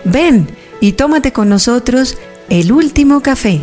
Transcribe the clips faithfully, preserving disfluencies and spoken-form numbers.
Ven y tómate con nosotros el último café.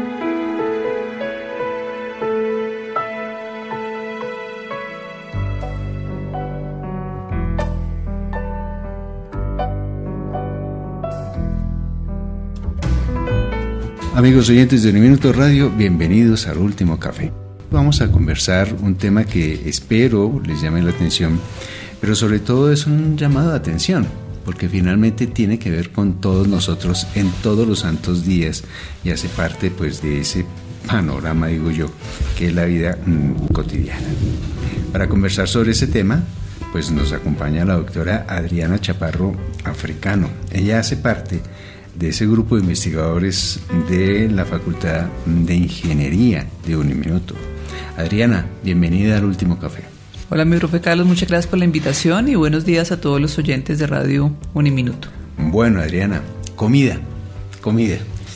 Amigos oyentes de Uniminuto Radio, bienvenidos al último café. Vamos a conversar un tema que espero les llame la atención, pero sobre todo es un llamado de atención, porque finalmente tiene que ver con todos nosotros en todos los santos días y hace parte pues de ese panorama, digo yo, que es la vida mmm, cotidiana. Para conversar sobre ese tema, pues nos acompaña la doctora Adriana Chaparro Africano. Ella hace parte de ese grupo de investigadores de la Facultad de Ingeniería de Uniminuto. Adriana, bienvenida al último café. Hola, mi profe Carlos, muchas gracias por la invitación y buenos días a todos los oyentes de Radio Uniminuto. Bueno, Adriana, comida, comida.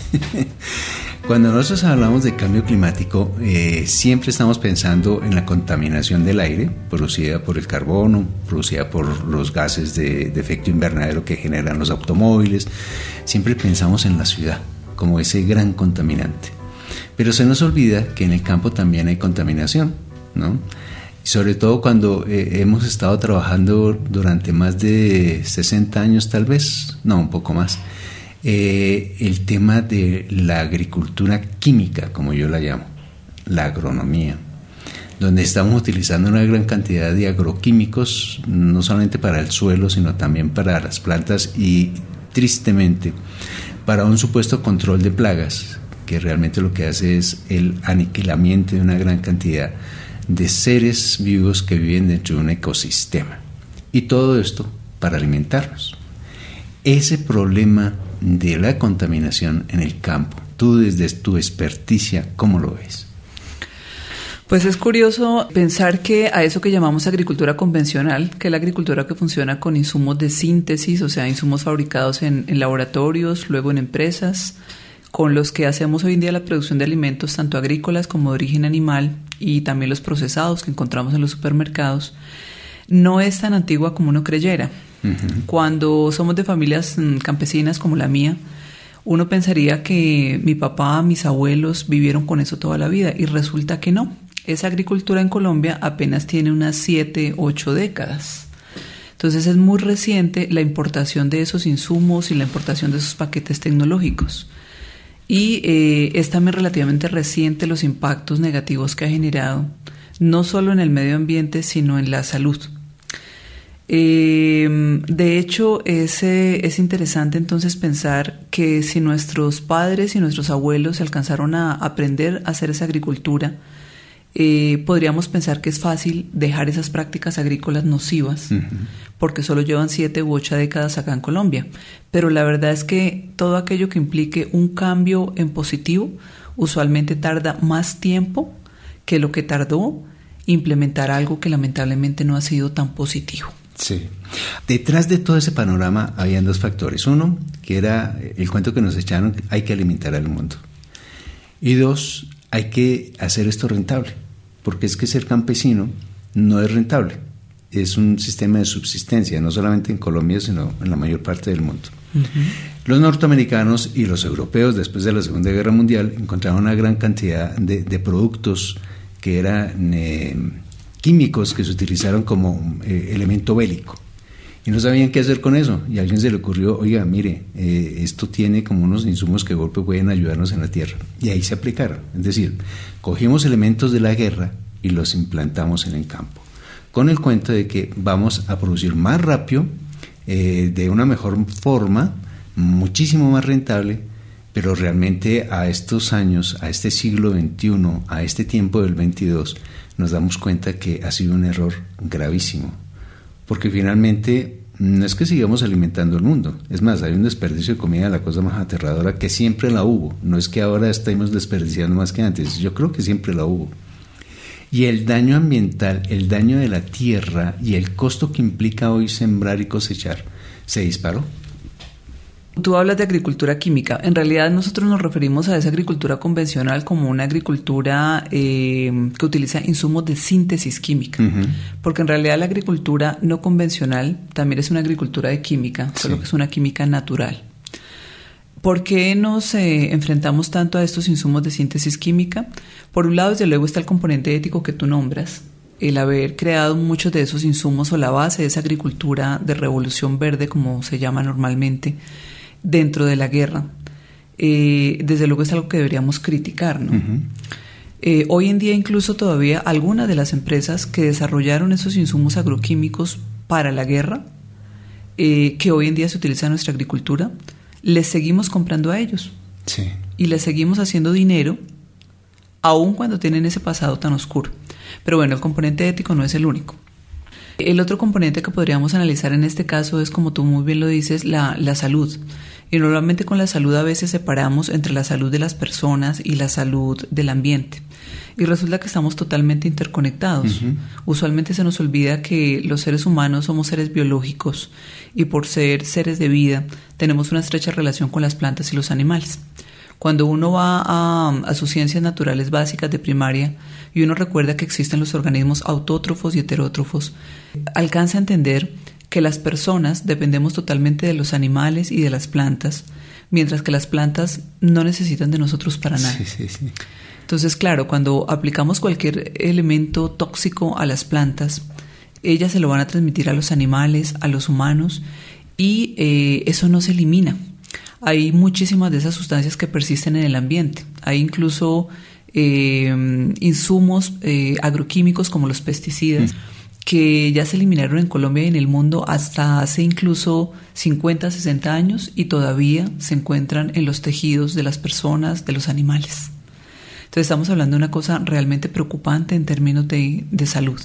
Cuando nosotros hablamos de cambio climático, eh, siempre estamos pensando en la contaminación del aire, producida por el carbono, producida por los gases de, de efecto invernadero que generan los automóviles. Siempre pensamos en la ciudad como ese gran contaminante. Pero se nos olvida que en el campo también hay contaminación, ¿no? Sobre todo cuando eh, hemos estado trabajando durante más de sesenta años tal vez, no, un poco más, eh, el tema de la agricultura química, como yo la llamo, la agronomía, donde estamos utilizando una gran cantidad de agroquímicos, no solamente para el suelo, sino también para las plantas y, tristemente, para un supuesto control de plagas, que realmente lo que hace es el aniquilamiento de una gran cantidad de seres vivos que viven dentro de un ecosistema. Y todo esto para alimentarnos. Ese problema de la contaminación en el campo, tú desde tu experticia, ¿cómo lo ves? Pues es curioso pensar que a eso que llamamos agricultura convencional, que es la agricultura que funciona con insumos de síntesis, o sea, insumos fabricados en, en laboratorios, luego en empresas, con los que hacemos hoy en día la producción de alimentos tanto agrícolas como de origen animal y también los procesados que encontramos en los supermercados, no es tan antigua como uno creyera. Uh-huh. Cuando somos de familias campesinas como la mía, uno pensaría que mi papá, mis abuelos vivieron con eso toda la vida y resulta que no. Esa agricultura en Colombia apenas tiene unas siete, ocho décadas. Entonces es muy reciente la importación de esos insumos y la importación de esos paquetes tecnológicos. Y eh, es también relativamente reciente los impactos negativos que ha generado, no solo en el medio ambiente, sino en la salud. Eh, de hecho, es, eh, es interesante entonces pensar que si nuestros padres y nuestros abuelos alcanzaron a aprender a hacer esa agricultura, eh, podríamos pensar que es fácil dejar esas prácticas agrícolas nocivas, uh-huh, porque solo llevan siete u ocho décadas acá en Colombia. Pero la verdad es que todo aquello que implique un cambio en positivo usualmente tarda más tiempo que lo que tardó implementar algo que lamentablemente no ha sido tan positivo. Sí. Detrás de todo ese panorama habían dos factores. Uno, que era el cuento que nos echaron, hay que alimentar al mundo. Y dos, hay que hacer esto rentable, porque es que ser campesino no es rentable. Es un sistema de subsistencia, no solamente en Colombia, sino en la mayor parte del mundo. Uh-huh. Los norteamericanos y los europeos, después de la Segunda Guerra Mundial, encontraron una gran cantidad de, de productos que eran eh, químicos que se utilizaron como eh, elemento bélico. Y no sabían qué hacer con eso. Y a alguien se le ocurrió, oiga, mire, eh, esto tiene como unos insumos que de golpe pueden ayudarnos en la tierra. Y ahí se aplicaron. Es decir, cogimos elementos de la guerra y los implantamos en el campo, con el cuento de que vamos a producir más rápido, eh, de una mejor forma, muchísimo más rentable, pero realmente a estos años, a este siglo veintiuno, a este tiempo del veintidós, nos damos cuenta que ha sido un error gravísimo, porque finalmente no es que sigamos alimentando el mundo, es más, hay un desperdicio de comida, la cosa más aterradora, que siempre la hubo, no es que ahora estemos desperdiciando más que antes, yo creo que siempre la hubo. Y el daño ambiental, el daño de la tierra y el costo que implica hoy sembrar y cosechar se disparó. Tú hablas de agricultura química. En realidad nosotros nos referimos a esa agricultura convencional como una agricultura eh, que utiliza insumos de síntesis química. Uh-huh. Porque en realidad la agricultura no convencional también es una agricultura de química, solo sí. que es una química natural. ¿Por qué nos eh, enfrentamos tanto a estos insumos de síntesis química? Por un lado, desde luego, está el componente ético que tú nombras, el haber creado muchos de esos insumos o la base de esa agricultura de revolución verde, como se llama normalmente, dentro de la guerra. Eh, desde luego es algo que deberíamos criticar, ¿no? Uh-huh. Eh, hoy en día incluso todavía algunas de las empresas que desarrollaron esos insumos agroquímicos para la guerra, eh, que hoy en día se utilizan en nuestra agricultura, les seguimos comprando a ellos. Sí. Y les seguimos haciendo dinero, aun cuando tienen ese pasado tan oscuro. Pero bueno, el componente ético no es el único. El otro componente que podríamos analizar en este caso es, como tú muy bien lo dices, la, la salud. Y normalmente con la salud a veces separamos entre la salud de las personas y la salud del ambiente. Y resulta que estamos totalmente interconectados. Uh-huh. Usualmente se nos olvida que los seres humanos somos seres biológicos y por ser seres de vida tenemos una estrecha relación con las plantas y los animales. Cuando uno va a, a sus ciencias naturales básicas de primaria y uno recuerda que existen los organismos autótrofos y heterótrofos, alcanza a entender que las personas dependemos totalmente de los animales y de las plantas, mientras que las plantas no necesitan de nosotros para nada. Sí, sí, sí. Entonces, claro, cuando aplicamos cualquier elemento tóxico a las plantas, ellas se lo van a transmitir a los animales, a los humanos, y eh, eso no se elimina. Hay muchísimas de esas sustancias que persisten en el ambiente. Hay incluso eh, insumos eh, agroquímicos como los pesticidas, mm. que ya se eliminaron en Colombia y en el mundo hasta hace incluso cincuenta, sesenta años y todavía se encuentran en los tejidos de las personas, de los animales. Entonces estamos hablando de una cosa realmente preocupante en términos de, de salud.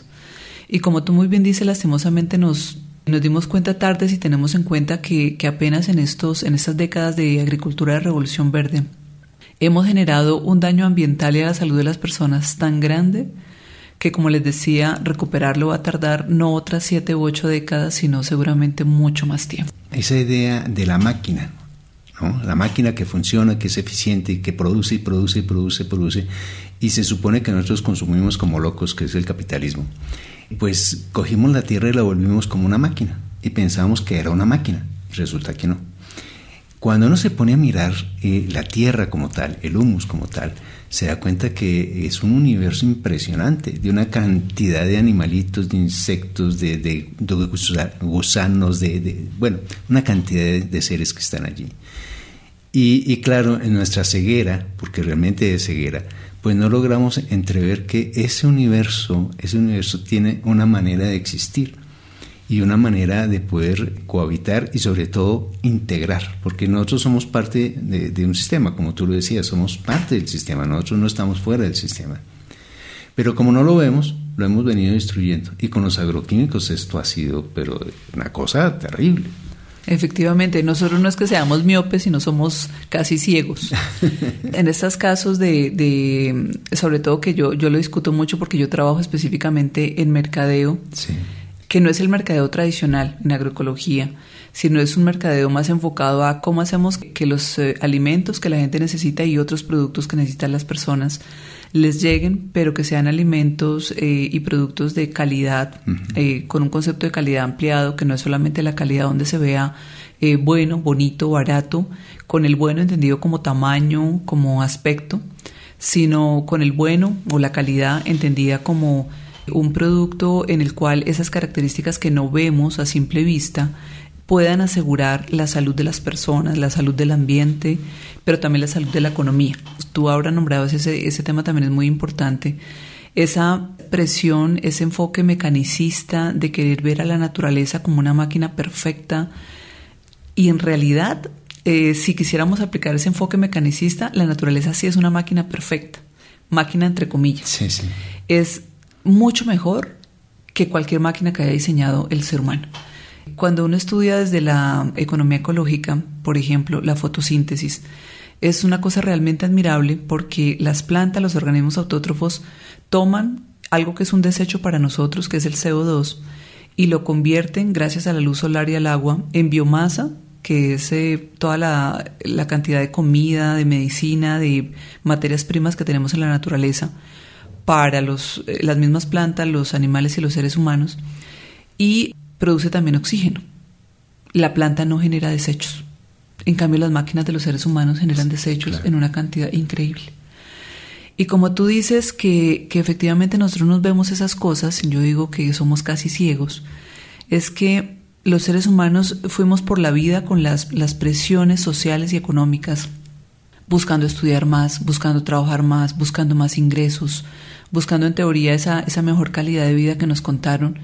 Y como tú muy bien dices, lastimosamente nos, nos dimos cuenta tarde si tenemos en cuenta que, que apenas en, estos, en estas décadas de agricultura de revolución verde hemos generado un daño ambiental y a la salud de las personas tan grande que, como les decía, recuperarlo va a tardar no otras siete u ocho décadas, sino seguramente mucho más tiempo. Esa idea de la máquina, ¿no? La máquina que funciona, que es eficiente y que produce y produce y produce y produce, y se supone que nosotros consumimos como locos, que es el capitalismo. Pues cogimos la tierra y la volvimos como una máquina y pensábamos que era una máquina, resulta que no. Cuando uno se pone a mirar eh, la tierra como tal, el humus como tal, se da cuenta que es un universo impresionante, de una cantidad de animalitos, de insectos, de, de, de gusanos, de, de, bueno, una cantidad de, de seres que están allí. Y, y claro, en nuestra ceguera, porque realmente es ceguera, pues no logramos entrever que ese universo, ese universo tiene una manera de existir y una manera de poder cohabitar y sobre todo integrar, porque nosotros somos parte de, de un sistema, como tú lo decías, somos parte del sistema, nosotros no estamos fuera del sistema. Pero como no lo vemos, lo hemos venido destruyendo, y con los agroquímicos esto ha sido pero una cosa terrible. Efectivamente, nosotros no es que seamos miopes, sino somos casi ciegos. En estos casos de, de sobre todo que yo, yo lo discuto mucho porque yo trabajo específicamente en mercadeo, sí. que no es el mercadeo tradicional en agroecología, sino es un mercadeo más enfocado a cómo hacemos que los eh, alimentos que la gente necesita y otros productos que necesitan las personas les lleguen, pero que sean alimentos eh, y productos de calidad, uh-huh. eh, con un concepto de calidad ampliado, que no es solamente la calidad donde se vea eh, bueno, bonito, barato, con el bueno entendido como tamaño, como aspecto, sino con el bueno o la calidad entendida como un producto en el cual esas características que no vemos a simple vista puedan asegurar la salud de las personas, la salud del ambiente, pero también la salud de la economía. Tú ahora nombrabas ese, ese tema también es muy importante. Esa presión, ese enfoque mecanicista de querer ver a la naturaleza como una máquina perfecta, y en realidad, eh, si quisiéramos aplicar ese enfoque mecanicista, la naturaleza sí es una máquina perfecta, máquina entre comillas. Sí, sí. Es mucho mejor que cualquier máquina que haya diseñado el ser humano. Cuando uno estudia desde la economía ecológica, por ejemplo, la fotosíntesis, es una cosa realmente admirable porque las plantas, los organismos autótrofos, toman algo que es un desecho para nosotros, que es el C O dos, y lo convierten, gracias a la luz solar y al agua, en biomasa, que es eh, toda la, la cantidad de comida, de medicina, de materias primas que tenemos en la naturaleza, para los, eh, las mismas plantas, los animales y los seres humanos, y produce también oxígeno. La planta no genera desechos. En cambio, las máquinas de los seres humanos generan desechos claro. en una cantidad increíble. Y como tú dices que, que efectivamente nosotros nos vemos esas cosas, yo digo que somos casi ciegos, es que los seres humanos fuimos por la vida con las, las presiones sociales y económicas, buscando estudiar más, buscando trabajar más, buscando más ingresos, buscando en teoría esa, esa mejor calidad de vida que nos contaron,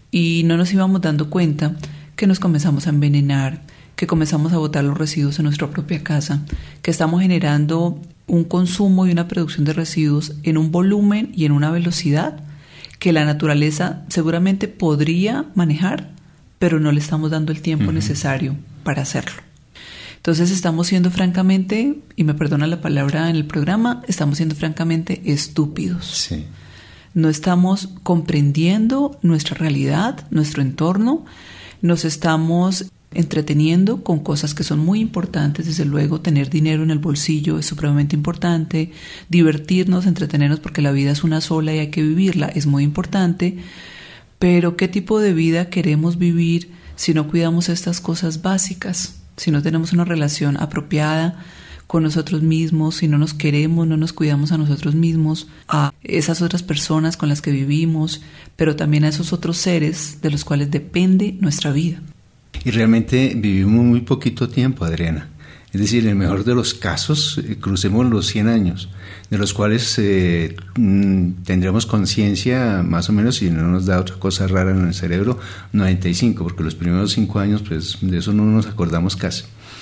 y no nos íbamos dando cuenta que nos comenzamos a envenenar, que comenzamos a botar los residuos en nuestra propia casa, que estamos generando un consumo y una producción de residuos en un volumen y en una velocidad que la naturaleza seguramente podría manejar, pero no le estamos dando el tiempo uh-huh. necesario para hacerlo. Entonces estamos siendo francamente, y me perdona la palabra en el programa, estamos siendo francamente estúpidos. Sí. No estamos comprendiendo nuestra realidad, nuestro entorno, nos estamos entreteniendo con cosas que son muy importantes. Desde luego, tener dinero en el bolsillo es supremamente importante, divertirnos, entretenernos, porque la vida es una sola y hay que vivirla, es muy importante, pero ¿qué tipo de vida queremos vivir si no cuidamos estas cosas básicas? Si no tenemos una relación apropiada con nosotros mismos, si no nos queremos, no nos cuidamos a nosotros mismos, a esas otras personas con las que vivimos, pero también a esos otros seres de los cuales depende nuestra vida. Y realmente vivimos muy poquito tiempo, Adriana. Es decir, en el mejor de los casos, eh, crucemos los cien años, de los cuales eh, mm, tendremos conciencia más o menos, si no nos da otra cosa rara en el cerebro, noventa y cinco, porque los primeros cinco años, pues de eso no nos acordamos casi.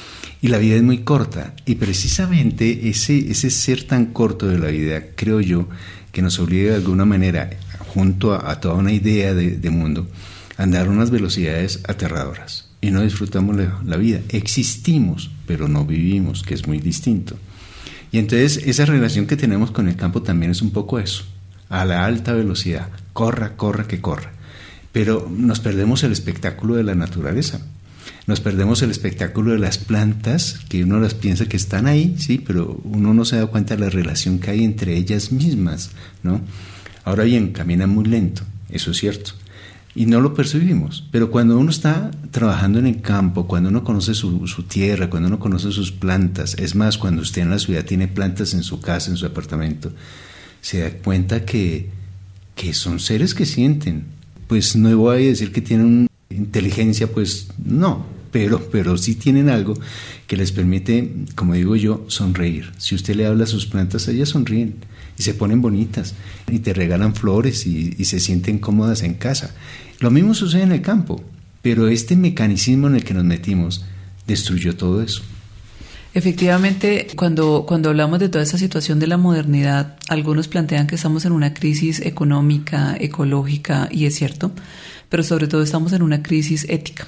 Y la vida es muy corta, y precisamente ese, ese ser tan corto de la vida, creo yo, que nos obliga de alguna manera, junto a, a toda una idea de, de mundo, a andar a unas velocidades aterradoras. Y no disfrutamos la, la vida. Existimos, pero no vivimos, que es muy distinto. Y entonces esa relación que tenemos con el campo también es un poco eso, a la alta velocidad, corra, corra, que corra. Pero nos perdemos el espectáculo de la naturaleza, nos perdemos el espectáculo de las plantas, que uno las piensa que están ahí, sí, pero uno no se da cuenta de la relación que hay entre ellas mismas, ¿no? Ahora bien, caminan muy lento, eso es cierto. Y no lo percibimos, pero cuando uno está trabajando en el campo, cuando uno conoce su, su tierra, cuando uno conoce sus plantas, es más, cuando usted en la ciudad tiene plantas en su casa, en su apartamento, se da cuenta que, que son seres que sienten. Pues no voy a decir que tienen inteligencia, pues no, pero, pero sí tienen algo que les permite, como digo yo, sonreír. Si usted le habla a sus plantas, ellas sonríen y se ponen bonitas y te regalan flores y, y se sienten cómodas en casa. Lo mismo sucede en el campo, pero este mecanismo en el que nos metimos destruyó todo eso. Efectivamente, cuando, cuando hablamos de toda esa situación de la modernidad, algunos plantean que estamos en una crisis económica, ecológica, y es cierto, pero sobre todo estamos en una crisis ética.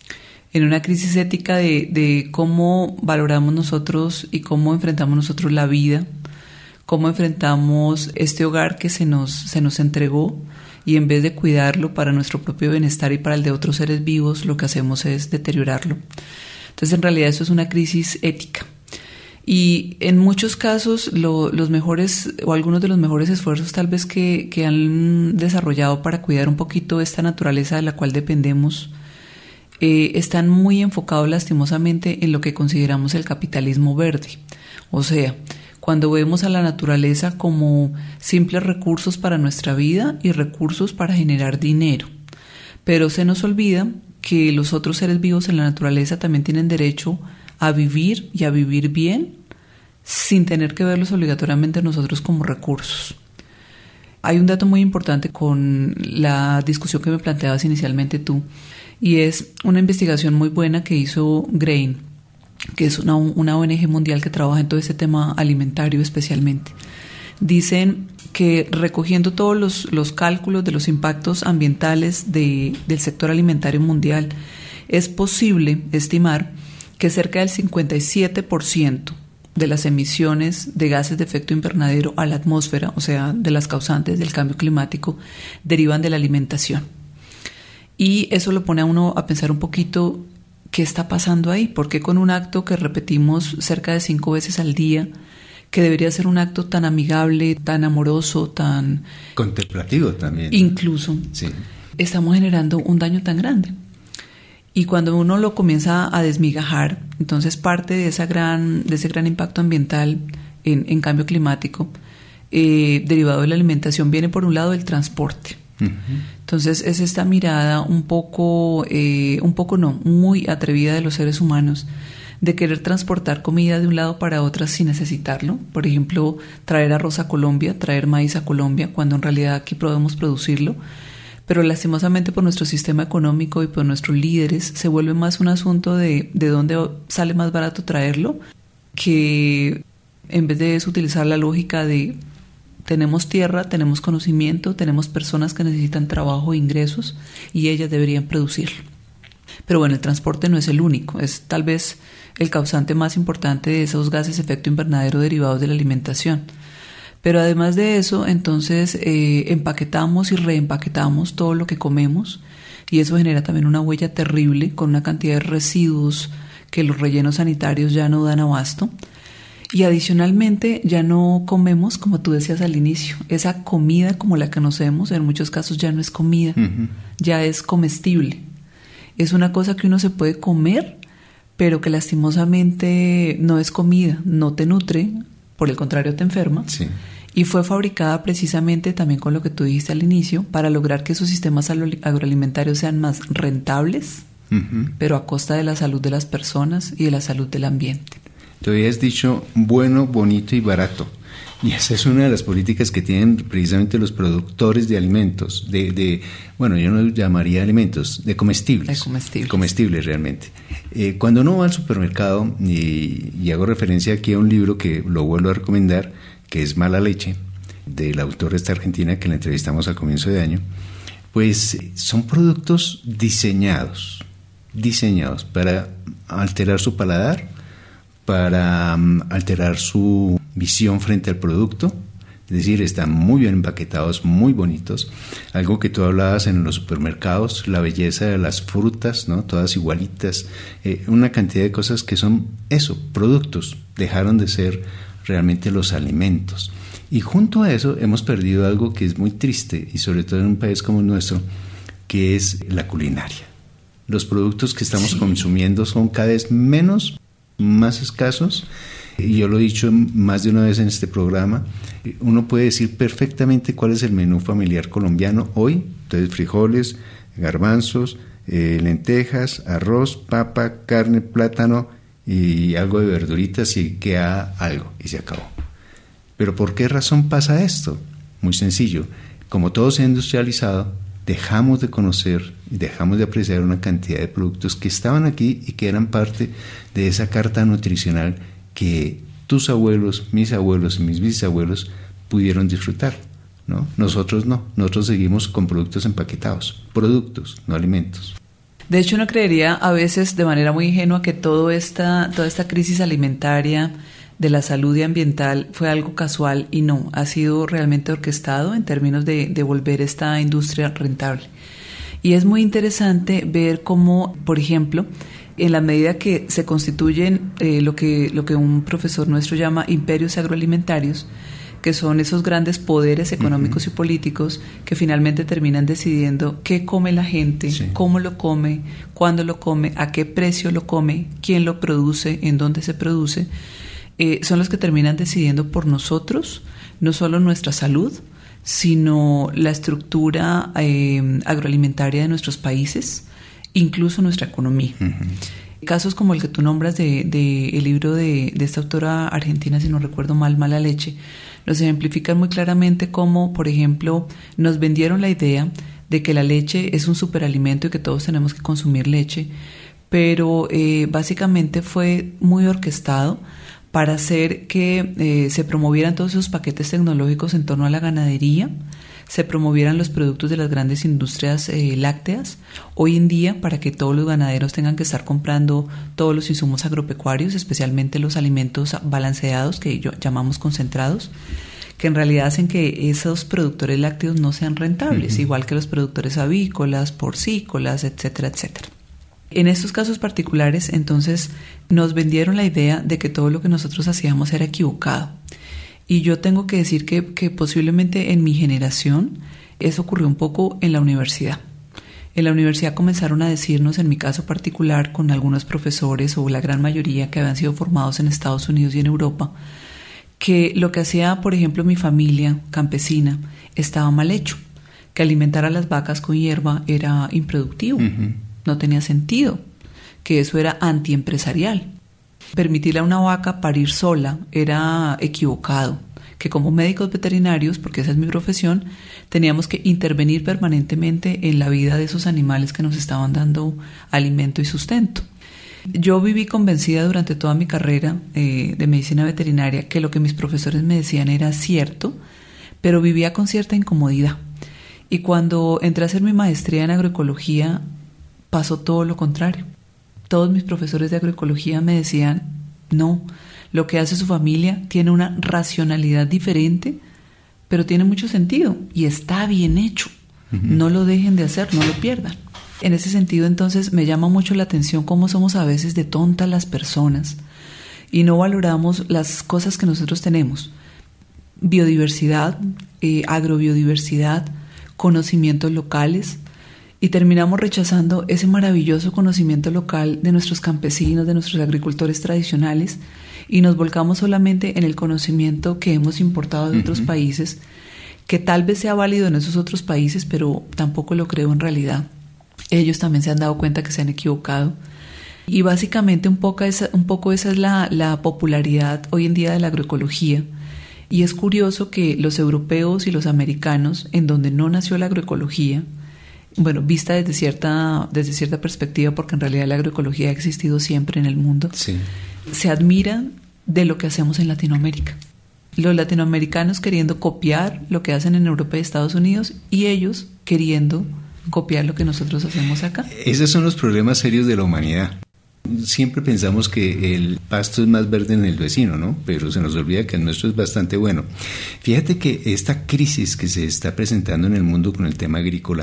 En una crisis ética de, de cómo valoramos nosotros y cómo enfrentamos nosotros la vida, cómo enfrentamos este hogar que se nos, se nos entregó, y en vez de cuidarlo para nuestro propio bienestar y para el de otros seres vivos, lo que hacemos es deteriorarlo. Entonces, en realidad, eso es una crisis ética. Y en muchos casos, lo, los mejores o algunos de los mejores esfuerzos tal vez que, que han desarrollado para cuidar un poquito esta naturaleza de la cual dependemos, eh, están muy enfocados lastimosamente en lo que consideramos el capitalismo verde. O sea, cuando vemos a la naturaleza como simples recursos para nuestra vida y recursos para generar dinero. Pero se nos olvida que los otros seres vivos en la naturaleza también tienen derecho a vivir y a vivir bien sin tener que verlos obligatoriamente nosotros como recursos. Hay un dato muy importante con la discusión que me planteabas inicialmente tú, y es una investigación muy buena que hizo Grain, que es una, una O N G mundial que trabaja en todo este tema alimentario especialmente. Dicen que recogiendo todos los, los cálculos de los impactos ambientales de, del sector alimentario mundial, es posible estimar que cerca del cincuenta y siete por ciento de las emisiones de gases de efecto invernadero a la atmósfera, o sea, de las causantes del cambio climático, derivan de la alimentación. Y eso lo pone a uno a pensar un poquito qué está pasando ahí, porque con un acto que repetimos cerca de cinco veces al día, que debería ser un acto tan amigable, tan amoroso, tan contemplativo también, incluso, sí, estamos generando un daño tan grande. Y cuando uno lo comienza a desmigajar, entonces parte de, esa gran, de ese gran impacto ambiental en, en cambio climático, eh, derivado de la alimentación, viene por un lado el transporte. Uh-huh. Entonces es esta mirada un poco, eh, un poco no, muy atrevida de los seres humanos, de querer transportar comida de un lado para otro sin necesitarlo. Por ejemplo, traer arroz a Colombia, traer maíz a Colombia, cuando en realidad aquí podemos producirlo. Pero lastimosamente por nuestro sistema económico y por nuestros líderes se vuelve más un asunto de, de dónde sale más barato traerlo, que en vez de eso utilizar la lógica de tenemos tierra, tenemos conocimiento, tenemos personas que necesitan trabajo e ingresos y ellas deberían producirlo. Pero bueno, el transporte no es el único, es tal vez el causante más importante de esos gases de efecto invernadero derivados de la alimentación. Pero además de eso, entonces eh, empaquetamos y reempaquetamos todo lo que comemos y eso genera también una huella terrible con una cantidad de residuos que los rellenos sanitarios ya no dan abasto. Y adicionalmente ya no comemos, como tú decías al inicio, esa comida como la que conocemos, en muchos casos ya no es comida, uh-huh. ya es comestible. Es una cosa que uno se puede comer, pero que lastimosamente no es comida, no te nutre, por el contrario te enferma. Sí. Y fue fabricada precisamente también con lo que tú dijiste al inicio, para lograr que esos sistemas agroalimentarios sean más rentables, uh-huh. pero a costa de la salud de las personas y de la salud del ambiente. Tú habías dicho bueno, bonito y barato. Y esa es una de las políticas que tienen precisamente los productores de alimentos, de, de bueno, yo no llamaría alimentos, de comestibles. De comestibles. Comestibles realmente. Eh, cuando uno va al supermercado, y, y hago referencia aquí a un libro que lo vuelvo a recomendar, que es Mala Leche, de la autora esta argentina que la entrevistamos al comienzo de año, pues son productos diseñados, diseñados para alterar su paladar, para um, alterar su visión frente al producto, es decir, están muy bien empaquetados, muy bonitos. Algo que tú hablabas en los supermercados, la belleza de las frutas, ¿no? Todas igualitas, eh, una cantidad de cosas que son eso, productos, dejaron de ser realmente los alimentos. Y junto a eso hemos perdido algo que es muy triste, y sobre todo en un país como el nuestro, que es la culinaria. Los productos que estamos sí. consumiendo son cada vez menos, más escasos, y yo lo he dicho más de una vez en este programa, uno puede decir perfectamente cuál es el menú familiar colombiano hoy, entonces frijoles, garbanzos, eh, lentejas, arroz, papa, carne, plátano y algo de verduritas y queda algo y se acabó. ¿Pero por qué razón pasa esto? Muy sencillo, como todo se ha industrializado, dejamos de conocer y dejamos de apreciar una cantidad de productos que estaban aquí y que eran parte de esa carta nutricional que tus abuelos, mis abuelos y mis bisabuelos pudieron disfrutar, ¿no? Nosotros no, nosotros seguimos con productos empaquetados, productos, no alimentos. De hecho, uno creería a veces de manera muy ingenua que todo esta, toda esta crisis alimentaria de la salud y ambiental fue algo casual, y no, ha sido realmente orquestado en términos de, de volver esta industria rentable. Y es muy interesante ver cómo, por ejemplo, en la medida que se constituyen eh, lo que, lo que un profesor nuestro llama imperios agroalimentarios, que son esos grandes poderes económicos uh-huh. y políticos que finalmente terminan decidiendo qué come la gente, sí. cómo lo come, cuándo lo come, a qué precio lo come, quién lo produce, en dónde se produce, eh, son los que terminan decidiendo por nosotros, no solo nuestra salud, sino la estructura eh, agroalimentaria de nuestros países, incluso nuestra economía. Uh-huh. Casos como el que tú nombras de, de el libro de, de esta autora argentina, si no recuerdo mal, Mala Leche, nos ejemplifican muy claramente cómo, por ejemplo, nos vendieron la idea de que la leche es un superalimento y que todos tenemos que consumir leche, pero eh, básicamente fue muy orquestado para hacer que eh, se promovieran todos esos paquetes tecnológicos en torno a la ganadería, se promovieran los productos de las grandes industrias eh, lácteas, hoy en día para que todos los ganaderos tengan que estar comprando todos los insumos agropecuarios, especialmente los alimentos balanceados que yo, llamamos concentrados, que en realidad hacen que esos productores lácteos no sean rentables, uh-huh. igual que los productores avícolas, porcícolas, etcétera, etcétera. En estos casos particulares, entonces, nos vendieron la idea de que todo lo que nosotros hacíamos era equivocado. Y yo tengo que decir que, que posiblemente en mi generación eso ocurrió un poco en la universidad. En la universidad comenzaron a decirnos, en mi caso particular, con algunos profesores o la gran mayoría que habían sido formados en Estados Unidos y en Europa, que lo que hacía, por ejemplo, mi familia campesina estaba mal hecho, que alimentar a las vacas con hierba era improductivo, uh-huh. no tenía sentido, que eso era antiempresarial. Permitirle a una vaca parir sola era equivocado, que como médicos veterinarios, porque esa es mi profesión, teníamos que intervenir permanentemente en la vida de esos animales que nos estaban dando alimento y sustento. Yo viví convencida durante toda mi carrera eh, de medicina veterinaria que lo que mis profesores me decían era cierto, pero vivía con cierta incomodidad. Y cuando entré a hacer mi maestría en agroecología, pasó todo lo contrario. Todos mis profesores de agroecología me decían, no, lo que hace su familia tiene una racionalidad diferente, pero tiene mucho sentido y está bien hecho. Uh-huh. No lo dejen de hacer, no lo pierdan. En ese sentido, entonces, me llama mucho la atención cómo somos a veces de tontas las personas y no valoramos las cosas que nosotros tenemos. Biodiversidad, eh, agrobiodiversidad, conocimientos locales, y terminamos rechazando ese maravilloso conocimiento local de nuestros campesinos, de nuestros agricultores tradicionales, y nos volcamos solamente en el conocimiento que hemos importado de uh-huh. otros países, que tal vez sea válido en esos otros países, pero tampoco lo creo en realidad. Ellos también se han dado cuenta que se han equivocado. Y básicamente un poco esa, un poco esa es la, la popularidad hoy en día de la agroecología. Y es curioso que los europeos y los americanos, en donde no nació la agroecología, bueno, vista desde cierta, desde cierta perspectiva, porque en realidad la agroecología ha existido siempre en el mundo, sí. se admiran de lo que hacemos en Latinoamérica. Los latinoamericanos queriendo copiar lo que hacen en Europa y Estados Unidos, y ellos queriendo copiar lo que nosotros hacemos acá. Esos son los problemas serios de la humanidad. Siempre pensamos que el pasto es más verde en el vecino, ¿no? Pero se nos olvida que el nuestro es bastante bueno. Fíjate que esta crisis que se está presentando en el mundo con el tema agrícola,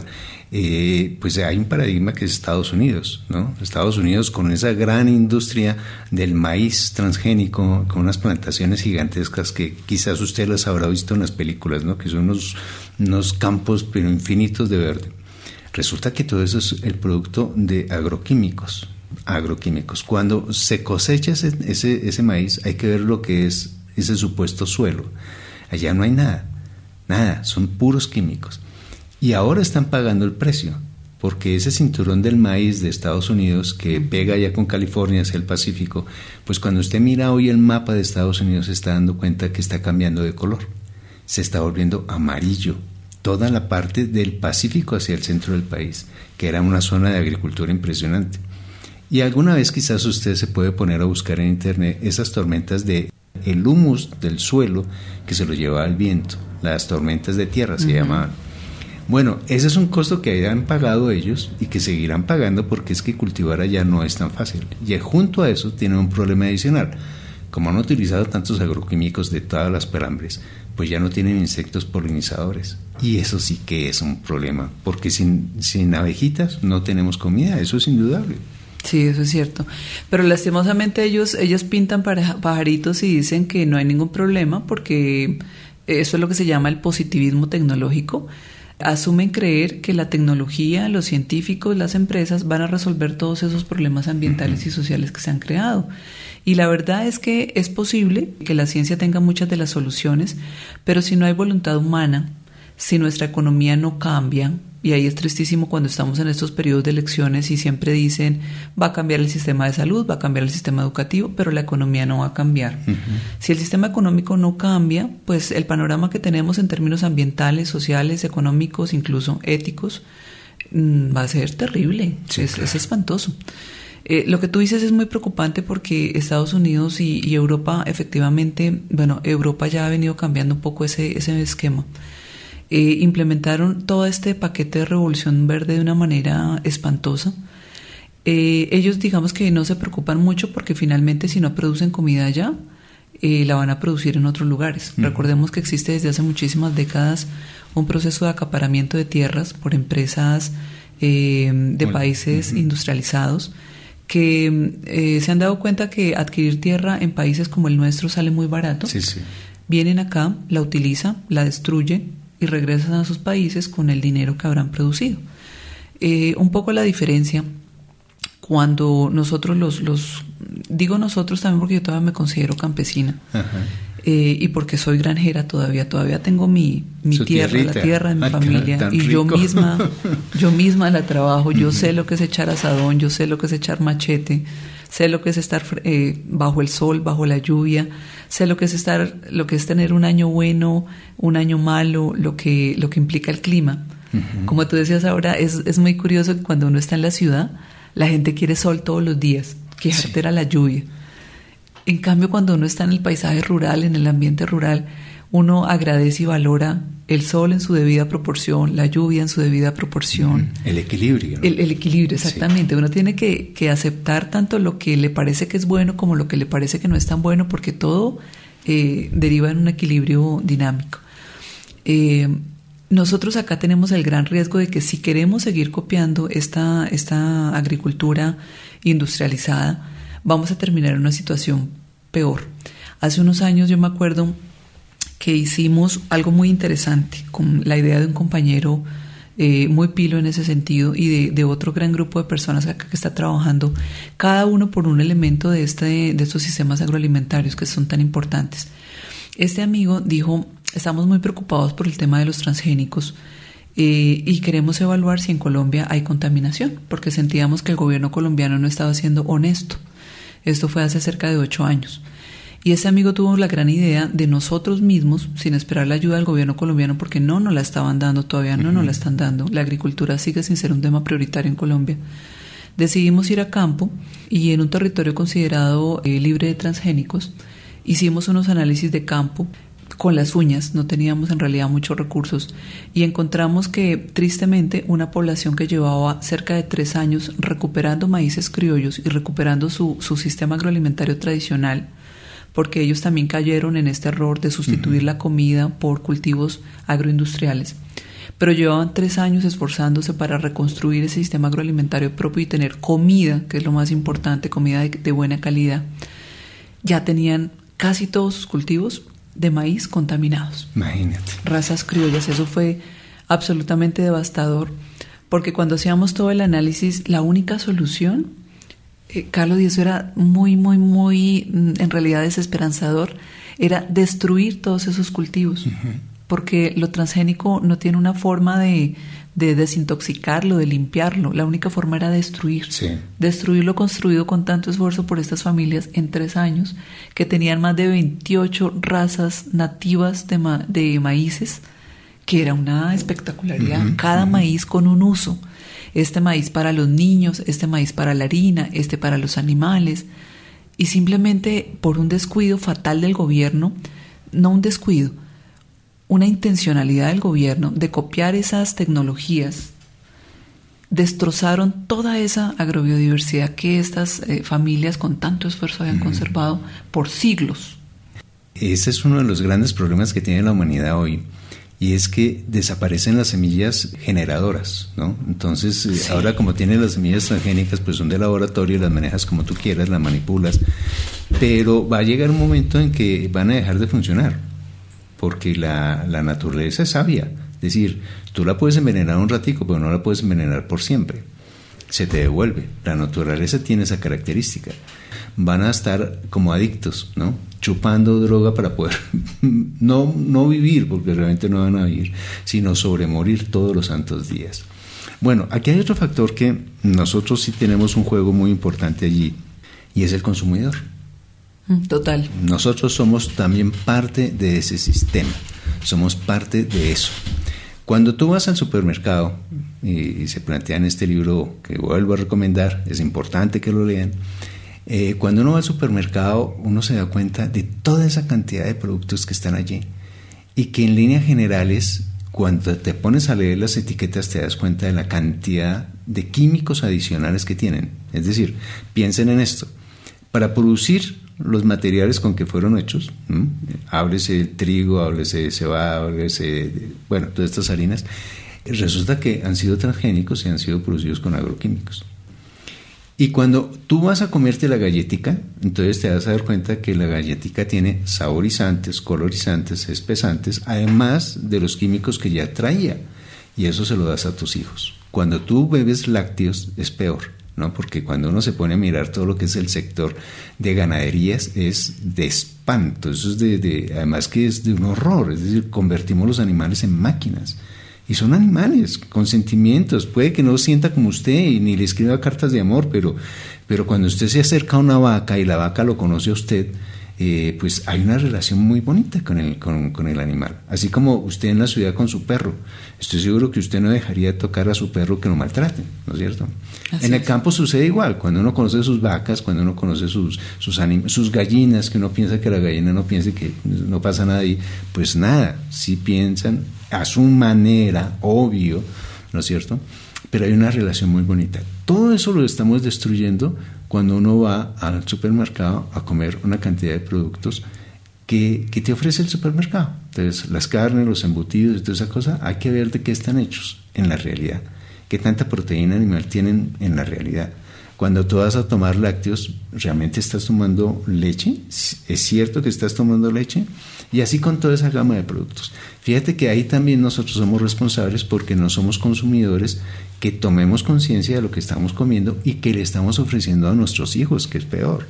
eh, pues hay un paradigma que es Estados Unidos, ¿no? Estados Unidos con esa gran industria del maíz transgénico, con unas plantaciones gigantescas que quizás usted las habrá visto en las películas, ¿no? Que son unos, unos campos pero infinitos de verde. Resulta que todo eso es el producto de agroquímicos. agroquímicos. Cuando se cosecha ese, ese, ese maíz, hay que ver lo que es ese supuesto suelo. Allá no hay nada, nada, son puros químicos. Y ahora están pagando el precio, porque ese cinturón del maíz de Estados Unidos, que pega ya con California hacia el Pacífico, pues cuando usted mira hoy el mapa de Estados Unidos se está dando cuenta que está cambiando de color, se está volviendo amarillo. Toda la parte del Pacífico hacia el centro del país, que era una zona de agricultura impresionante. Y alguna vez quizás usted se puede poner a buscar en internet esas tormentas de el humus del suelo que se lo llevaba el viento, las tormentas de tierra se uh-huh. llamaban. Bueno, ese es un costo que han pagado ellos y que seguirán pagando, porque es que cultivar allá no es tan fácil. Y junto a eso tienen un problema adicional. Como han utilizado tantos agroquímicos de todas las pelambres, pues ya no tienen insectos polinizadores. Y eso sí que es un problema, porque sin, sin abejitas no tenemos comida, eso es indudable. Sí, eso es cierto. Pero lastimosamente ellos, ellos pintan pajaritos y dicen que no hay ningún problema, porque eso es lo que se llama el positivismo tecnológico. Asumen creer que la tecnología, los científicos, las empresas van a resolver todos esos problemas ambientales y sociales que se han creado. Y la verdad es que es posible que la ciencia tenga muchas de las soluciones, pero si no hay voluntad humana, si nuestra economía no cambia, y ahí es tristísimo cuando estamos en estos periodos de elecciones y siempre dicen va a cambiar el sistema de salud, va a cambiar el sistema educativo, pero la economía no va a cambiar. Uh-huh. Si el sistema económico no cambia, pues el panorama que tenemos en términos ambientales, sociales, económicos, incluso éticos, va a ser terrible, sí, es, claro. es espantoso. Eh, lo que tú dices es muy preocupante, porque Estados Unidos y, y Europa efectivamente, bueno, Europa ya ha venido cambiando un poco ese, ese esquema. Eh, implementaron todo este paquete de revolución verde de una manera espantosa. Eh, ellos digamos que no se preocupan mucho, porque finalmente si no producen comida allá, eh, la van a producir en otros lugares. Mm. Recordemos que existe desde hace muchísimas décadas un proceso de acaparamiento de tierras por empresas eh, de bueno. países mm-hmm. industrializados, que eh, se han dado cuenta que adquirir tierra en países como el nuestro sale muy barato. Sí, sí. Vienen acá, la utilizan, la destruyen y regresan a sus países con el dinero que habrán producido. Eh, un poco la diferencia cuando nosotros los, los, digo nosotros también porque yo todavía me considero campesina. Ajá. Eh, y porque soy granjera todavía, todavía tengo mi, mi tierra, tierrita. La tierra de mi Ay, familia, tan, tan y rico. yo misma, yo misma la trabajo, yo uh-huh. sé lo que es echar asadón, yo sé lo que es echar machete, sé lo que es estar eh, bajo el sol, bajo la lluvia, sé lo que es estar, lo que es tener un año bueno, un año malo, lo que, lo que implica el clima. Uh-huh. Como tú decías ahora, es, es muy curioso que cuando uno está en la ciudad, la gente quiere sol todos los días, que sí. era la lluvia. En cambio, cuando uno está en el paisaje rural, en el ambiente rural, uno agradece y valora el sol en su debida proporción, la lluvia en su debida proporción. El equilibrio, ¿no? El, el equilibrio, exactamente. Sí. Uno tiene que, que aceptar tanto lo que le parece que es bueno como lo que le parece que no es tan bueno, porque todo eh, deriva en un equilibrio dinámico. Eh, nosotros acá tenemos el gran riesgo de que si queremos seguir copiando esta, esta agricultura industrializada, vamos a terminar en una situación peor. Hace unos años yo me acuerdo que hicimos algo muy interesante con la idea de un compañero eh, muy pilo en ese sentido y de, de otro gran grupo de personas acá que está trabajando, cada uno por un elemento de, este, de estos sistemas agroalimentarios que son tan importantes. Este amigo dijo, estamos muy preocupados por el tema de los transgénicos eh, y queremos evaluar si en Colombia hay contaminación, porque sentíamos que el gobierno colombiano no estaba siendo honesto. Esto fue hace cerca de ocho años. Y ese amigo tuvo la gran idea de nosotros mismos, sin esperar la ayuda del gobierno colombiano, porque no nos la estaban dando, todavía no uh-huh. nos la están dando. La agricultura sigue sin ser un tema prioritario en Colombia. Decidimos ir a campo y en un territorio considerado eh, libre de transgénicos, hicimos unos análisis de campo con las uñas, no teníamos en realidad muchos recursos, y encontramos que tristemente una población que llevaba cerca de tres años recuperando maíces criollos y recuperando su, su sistema agroalimentario tradicional, porque ellos también cayeron en este error de sustituir uh-huh. la comida por cultivos agroindustriales, pero llevaban tres años esforzándose para reconstruir ese sistema agroalimentario propio y tener comida, que es lo más importante, comida de, de buena calidad. Ya tenían casi todos sus cultivos de maíz contaminados. Imagínate. Razas criollas. Eso fue absolutamente devastador, porque cuando hacíamos todo el análisis, la única solución, eh, Carlos, y eso era muy, muy, muy, en realidad desesperanzador, era destruir todos esos cultivos, uh-huh. porque lo transgénico no tiene una forma de, de desintoxicarlo, de limpiarlo. La única forma era destruir. Sí. Destruir lo construido con tanto esfuerzo por estas familias en tres años, que tenían más de veintiocho razas nativas de, ma- de maíces, que era una espectacularidad. Uh-huh, Cada uh-huh. maíz con un uso. Este maíz para los niños, este maíz para la harina, este para los animales. Y simplemente por un descuido fatal del gobierno, no un descuido, una intencionalidad del gobierno de copiar esas tecnologías, destrozaron toda esa agrobiodiversidad que estas eh, familias con tanto esfuerzo habían uh-huh. conservado por siglos. Ese es uno de los grandes problemas que tiene la humanidad hoy, y es que desaparecen las semillas generadoras, ¿no? Entonces, sí. eh, ahora como tienen las semillas transgénicas, pues son de laboratorio, las manejas como tú quieras, las manipulas, pero va a llegar un momento en que van a dejar de funcionar, porque la, la naturaleza es sabia. Es decir, tú la puedes envenenar un ratico, pero no la puedes envenenar por siempre. Se te devuelve. La naturaleza tiene esa característica. Van a estar como adictos, ¿no? Chupando droga para poder no, no vivir, porque realmente no van a vivir, sino sobremorir todos los santos días. Bueno, aquí hay otro factor que nosotros sí tenemos un juego muy importante allí, y es el consumidor. Total. Nosotros somos también parte de ese sistema, somos parte de eso. Cuando tú vas al supermercado, y, y se plantea en este libro que vuelvo a recomendar, es importante que lo lean, eh, cuando uno va al supermercado uno se da cuenta de toda esa cantidad de productos que están allí, y que en líneas generales, cuando te pones a leer las etiquetas, te das cuenta de la cantidad de químicos adicionales que tienen. Es decir, piensen en esto: para producir los materiales con que fueron hechos, ¿m? háblese del trigo, háblese de cebada, háblese de, bueno, todas estas harinas, resulta que han sido transgénicos y han sido producidos con agroquímicos. Y cuando tú vas a comerte la galletica, entonces te vas a dar cuenta que la galletica tiene saborizantes, colorizantes, espesantes, además de los químicos que ya traía, y eso se lo das a tus hijos. Cuando tú bebes lácteos es peor, ¿no? Porque cuando uno se pone a mirar todo lo que es el sector de ganaderías es de espanto, eso es de, de además que es de un horror, es decir, convertimos los animales en máquinas. Y son animales con sentimientos, puede que no sienta como usted y ni le escriba cartas de amor, pero, pero cuando usted se acerca a una vaca y la vaca lo conoce a usted, eh, pues hay una relación muy bonita con el, con, con el animal. Así como usted en la ciudad con su perro, estoy seguro que usted no dejaría tocar a su perro que lo maltraten, ¿no es cierto? Así en el es. Campo sucede igual, cuando uno conoce sus vacas, cuando uno conoce sus, sus, anim- sus gallinas, que uno piensa que la gallina no piense que no pasa nada ahí, pues nada, sí piensan a su manera, obvio, ¿no es cierto? Pero hay una relación muy bonita. Todo eso lo estamos destruyendo cuando uno va al supermercado a comer una cantidad de productos que, que te ofrece el supermercado. Entonces, las carnes, los embutidos y toda esa cosa, hay que ver de qué están hechos en la realidad, qué tanta proteína animal tienen en la realidad. Cuando tú vas a tomar lácteos, ¿realmente estás tomando leche? ¿Es cierto que estás tomando leche? Y así con toda esa gama de productos. Fíjate que ahí también nosotros somos responsables porque no somos consumidores que tomemos conciencia de lo que estamos comiendo y que le estamos ofreciendo a nuestros hijos, que es peor.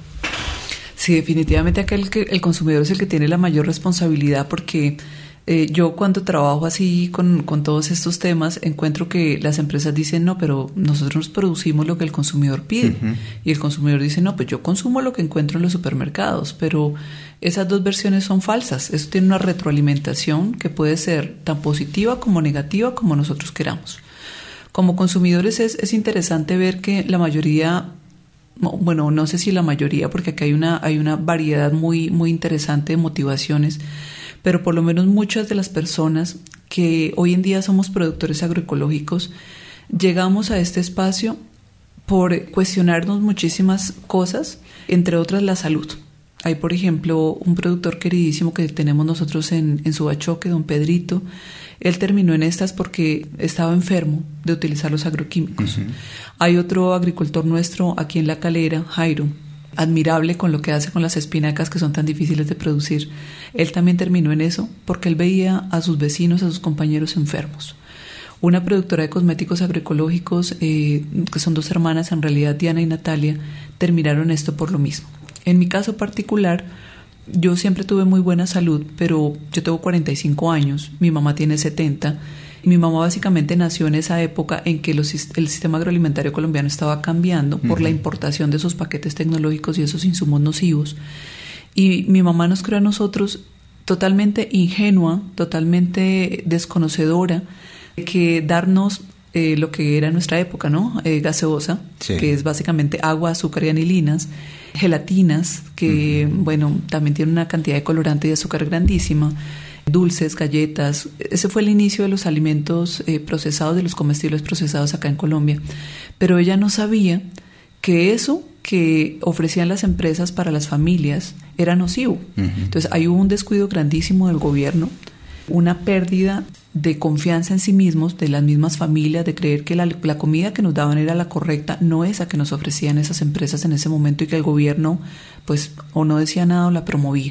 Sí, definitivamente acá el, que, el consumidor es el que tiene la mayor responsabilidad porque eh, yo cuando trabajo así con, con todos estos temas encuentro que las empresas dicen no, pero nosotros producimos lo que el consumidor pide. Uh-huh. Y el consumidor dice no, pues yo consumo lo que encuentro en los supermercados, pero esas dos versiones son falsas. Eso tiene una retroalimentación que puede ser tan positiva como negativa como nosotros queramos. Como consumidores es, es interesante ver que la mayoría, bueno, no sé si la mayoría, porque acá hay una, hay una variedad muy, muy interesante de motivaciones, pero por lo menos muchas de las personas que hoy en día somos productores agroecológicos, llegamos a este espacio por cuestionarnos muchísimas cosas, entre otras la salud. Hay, por ejemplo, un productor queridísimo que tenemos nosotros en, en Subachoque, don Pedrito. Él terminó en estas porque estaba enfermo de utilizar los agroquímicos. Uh-huh. Hay otro agricultor nuestro aquí en La Calera, Jairo, admirable con lo que hace con las espinacas que son tan difíciles de producir. Él también terminó en eso porque él veía a sus vecinos, a sus compañeros enfermos. Una productora de cosméticos agroecológicos, eh, que son dos hermanas, en realidad Diana y Natalia, terminaron esto por lo mismo. En mi caso particular, yo siempre tuve muy buena salud, pero yo tengo cuarenta y cinco años, mi mamá tiene setenta. Mi mamá básicamente nació en esa época en que los, el sistema agroalimentario colombiano estaba cambiando uh-huh. por la importación de esos paquetes tecnológicos y esos insumos nocivos. Y mi mamá nos creó a nosotros totalmente ingenua, totalmente desconocedora, que darnos eh, lo que era en nuestra época, ¿no? Eh, gaseosa, sí. que es básicamente agua, azúcar y anilinas, gelatinas, que, uh-huh. bueno, también tiene una cantidad de colorante y de azúcar grandísima, dulces, galletas. Ese fue el inicio de los alimentos eh, procesados, de los comestibles procesados acá en Colombia. Pero ella no sabía que eso que ofrecían las empresas para las familias era nocivo. Uh-huh. Entonces, hay un descuido grandísimo del gobierno, una pérdida de confianza en sí mismos, de las mismas familias, de creer que la, la comida que nos daban era la correcta, no esa que nos ofrecían esas empresas en ese momento y que el gobierno, pues, o no decía nada o la promovía.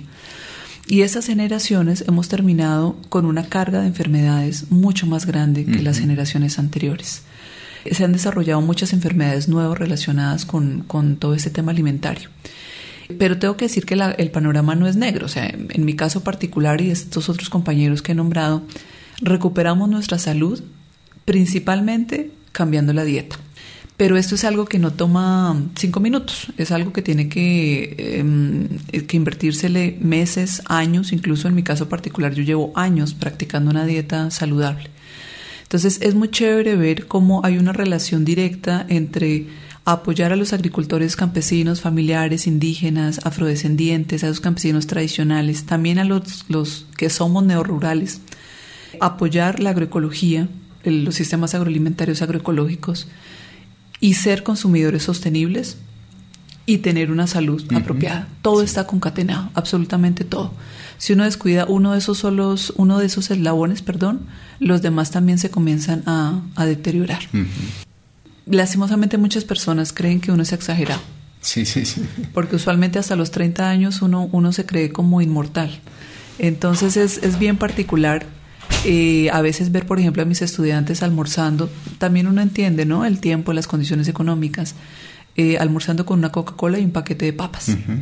Y esas generaciones hemos terminado con una carga de enfermedades mucho más grande que uh-huh. las generaciones anteriores. Se han desarrollado muchas enfermedades nuevas relacionadas con, con todo este tema alimentario. Pero tengo que decir que la, el panorama no es negro. O sea, en, en mi caso particular y estos otros compañeros que he nombrado, recuperamos nuestra salud principalmente cambiando la dieta. Pero esto es algo que no toma cinco minutos, es algo que tiene que, eh, que invertírsele meses, años, incluso en mi caso particular yo llevo años practicando una dieta saludable. Entonces es muy chévere ver cómo hay una relación directa entre apoyar a los agricultores campesinos, familiares, indígenas, afrodescendientes, a esos campesinos tradicionales, también a los, los que somos neorurales, apoyar la agroecología, el, los sistemas agroalimentarios agroecológicos, y ser consumidores sostenibles y tener una salud uh-huh. apropiada. Todo sí. está concatenado, absolutamente todo. Si uno descuida uno de esos solos, uno de esos eslabones, perdón, los demás también se comienzan a, a deteriorar. Uh-huh. Lastimosamente muchas personas creen que uno es exagerado. Sí, sí, sí. Porque usualmente hasta los treinta años uno, uno se cree como inmortal. Entonces es, es bien particular Eh, a veces ver, por ejemplo, a mis estudiantes almorzando, también uno entiende, ¿no? El tiempo, las condiciones económicas, eh, almorzando con una Coca-Cola y un paquete de papas. Uh-huh.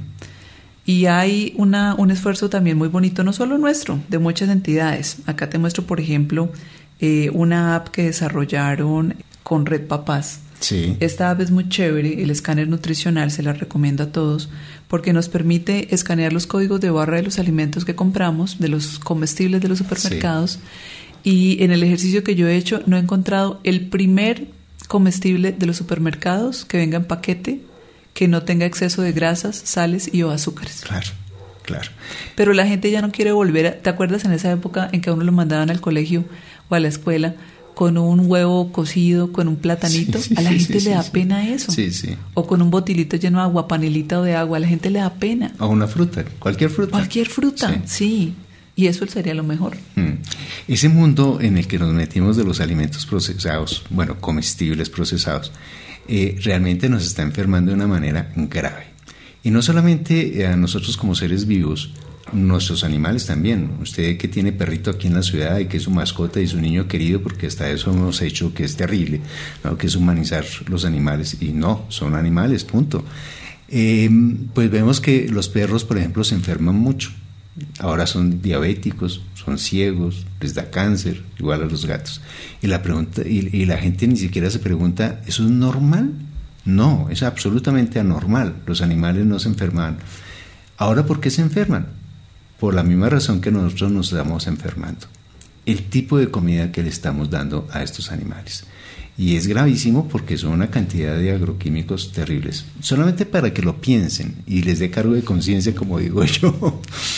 Y hay una, un esfuerzo también muy bonito, no solo nuestro, de muchas entidades. Acá te muestro, por ejemplo, eh, una app que desarrollaron con Red Papás. Sí. Esta app es muy chévere, el escáner nutricional, se la recomiendo a todos, porque nos permite escanear los códigos de barra de los alimentos que compramos, de los comestibles de los supermercados, sí. Y en el ejercicio que yo he hecho no he encontrado el primer comestible de los supermercados que venga en paquete que no tenga exceso de grasas, sales y o azúcares. Claro, claro. Pero la gente ya no quiere volver a... ¿Te acuerdas en esa época en que a uno lo mandaban al colegio o a la escuela con un huevo cocido, con un platanito? Sí, sí, a la gente sí, le da sí, pena eso. Sí, sí. O con un botilito lleno de agua, panelita o de agua. A la gente le da pena. O una fruta, cualquier fruta. Cualquier fruta, sí. sí. Y eso sería lo mejor. Mm. Ese mundo en el que nos metimos de los alimentos procesados, bueno, comestibles procesados, Eh, realmente nos está enfermando de una manera grave. Y no solamente a nosotros como seres vivos, nuestros animales también. Usted que tiene perrito aquí en la ciudad y que es su mascota y su niño querido, porque hasta eso hemos hecho que es terrible, ¿no? Que es humanizar los animales, y no, son animales, punto. Eh, pues vemos que los perros, por ejemplo, se enferman mucho. Ahora son diabéticos, son ciegos, les da cáncer, igual a los gatos. Y la pregunta y, y la gente ni siquiera se pregunta, ¿eso es normal? No, es absolutamente anormal. Los animales no se enferman. Ahora, ¿por qué se enferman? Por la misma razón que nosotros nos estamos enfermando. El tipo de comida que le estamos dando a estos animales. Y es gravísimo porque son una cantidad de agroquímicos terribles. Solamente para que lo piensen y les dé cargo de conciencia, como digo yo.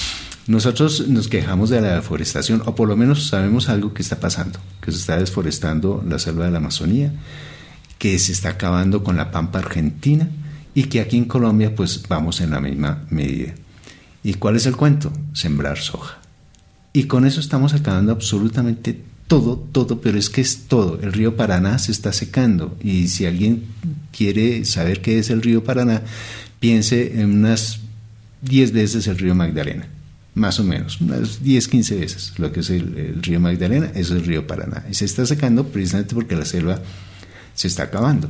Nosotros nos quejamos de la deforestación, o por lo menos sabemos algo que está pasando, que se está desforestando la selva de la Amazonía, que se está acabando con la pampa argentina y que aquí en Colombia pues vamos en la misma medida. ¿Y cuál es el cuento? Sembrar soja. Y con eso estamos acabando absolutamente todo, todo, pero es que es todo. El río Paraná se está secando y si alguien quiere saber qué es el río Paraná, piense en unas diez veces el río Magdalena. Más o menos, unas diez, quince veces lo que es el, el río Magdalena, eso es el río Paraná. Y se está secando precisamente porque la selva se está acabando.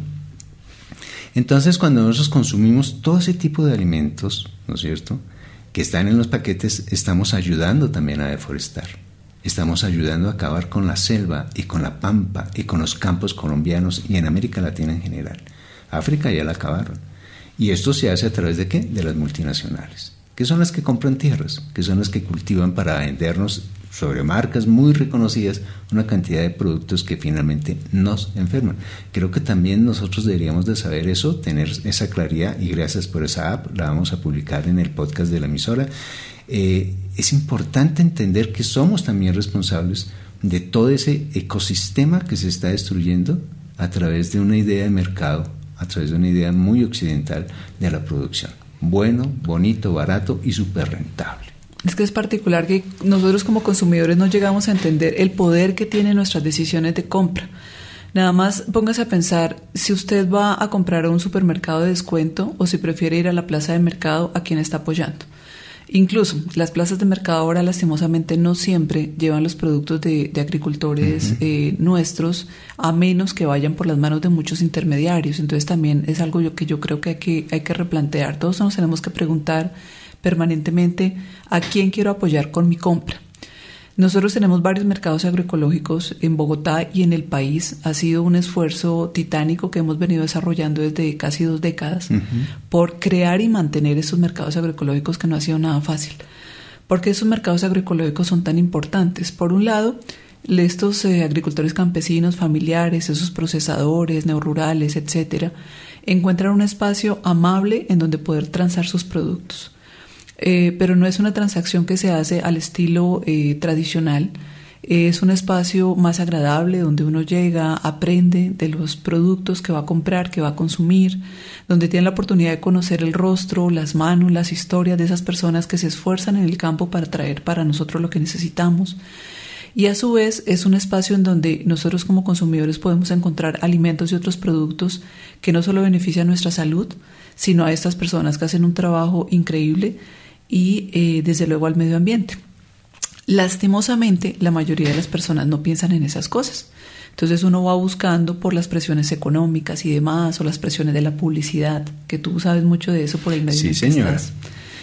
Entonces, cuando nosotros consumimos todo ese tipo de alimentos, ¿no es cierto?, que están en los paquetes, estamos ayudando también a deforestar. Estamos ayudando a acabar con la selva y con la pampa y con los campos colombianos y en América Latina en general. África ya la acabaron. Y esto se hace a través de ¿qué? De las multinacionales, que son las que compran tierras, que son las que cultivan para vendernos sobre marcas muy reconocidas una cantidad de productos que finalmente nos enferman. Creo que también nosotros deberíamos de saber eso, tener esa claridad, y gracias por esa app, la vamos a publicar en el podcast de la emisora. Eh, es importante entender que somos también responsables de todo ese ecosistema que se está destruyendo a través de una idea de mercado, a través de una idea muy occidental de la producción. Bueno, bonito, barato y súper rentable. Es que es particular que nosotros como consumidores no llegamos a entender el poder que tienen nuestras decisiones de compra. Nada más póngase a pensar si usted va a comprar a un supermercado de descuento o si prefiere ir a la plaza de mercado, a quien está apoyando. Incluso las plazas de mercado ahora lastimosamente no siempre llevan los productos de, de agricultores uh-huh. eh, nuestros, a menos que vayan por las manos de muchos intermediarios. Entonces también es algo yo, que yo creo que hay, que hay que replantear. Todos nos tenemos que preguntar permanentemente a quién quiero apoyar con mi compra. Nosotros tenemos varios mercados agroecológicos en Bogotá y en el país. Ha sido un esfuerzo titánico que hemos venido desarrollando desde casi dos décadas uh-huh. por crear y mantener estos mercados agroecológicos, que no ha sido nada fácil. ¿Por qué esos mercados agroecológicos son tan importantes? Por un lado, estos eh, agricultores campesinos, familiares, esos procesadores, neorurales, etcétera, encuentran un espacio amable en donde poder transar sus productos. Eh, pero no es una transacción que se hace al estilo eh, tradicional. Es un espacio más agradable donde uno llega, aprende de los productos que va a comprar, que va a consumir, donde tiene la oportunidad de conocer el rostro, las manos, las historias de esas personas que se esfuerzan en el campo para traer para nosotros lo que necesitamos. Y a su vez es un espacio en donde nosotros como consumidores podemos encontrar alimentos y otros productos que no solo benefician nuestra salud, sino a estas personas que hacen un trabajo increíble y eh, desde luego al medio ambiente. Lastimosamente, la mayoría de las personas no piensan en esas cosas. Entonces uno va buscando por las presiones económicas y demás, o las presiones de la publicidad, que tú sabes mucho de eso por el medio. Sí, en que señora. estás.